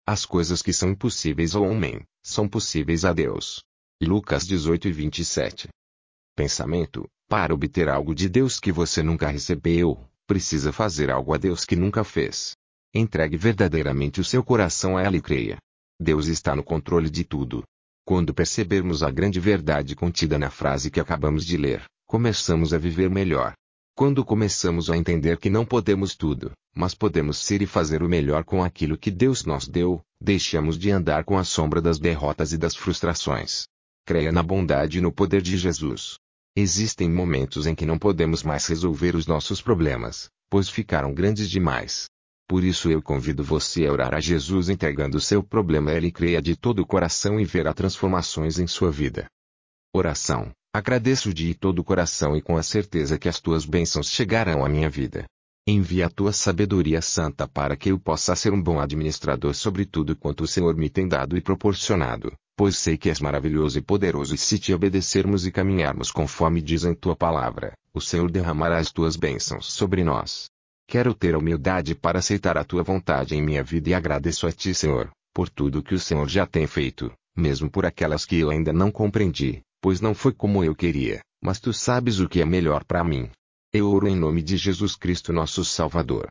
As coisas que são impossíveis ao homem, são possíveis a Deus. Lucas 18:27. Pensamento: para obter algo de Deus que você nunca recebeu, precisa fazer algo a Deus que nunca fez. Entregue verdadeiramente o seu coração a Ele e creia. Deus está no controle de tudo. Quando percebermos a grande verdade contida na frase que acabamos de ler, começamos a viver melhor. Quando começamos a entender que não podemos tudo, mas podemos ser e fazer o melhor com aquilo que Deus nos deu, deixamos de andar com a sombra das derrotas e das frustrações. Creia na bondade e no poder de Jesus. Existem momentos em que não podemos mais resolver os nossos problemas, pois ficaram grandes demais. Por isso eu convido você a orar a Jesus entregando seu problema a Ele e creia de todo o coração e verá transformações em sua vida. Oração: agradeço de todo o coração e com a certeza que as tuas bênçãos chegarão à minha vida. Envia a tua sabedoria santa para que eu possa ser um bom administrador sobre tudo quanto o Senhor me tem dado e proporcionado, pois sei que és maravilhoso e poderoso e se te obedecermos e caminharmos conforme diz em tua palavra, o Senhor derramará as tuas bênçãos sobre nós. Quero ter a humildade para aceitar a tua vontade em minha vida e agradeço a ti, Senhor, por tudo que o Senhor já tem feito, mesmo por aquelas que eu ainda não compreendi, pois não foi como eu queria, mas tu sabes o que é melhor para mim. Eu oro em nome de Jesus Cristo, nosso Salvador.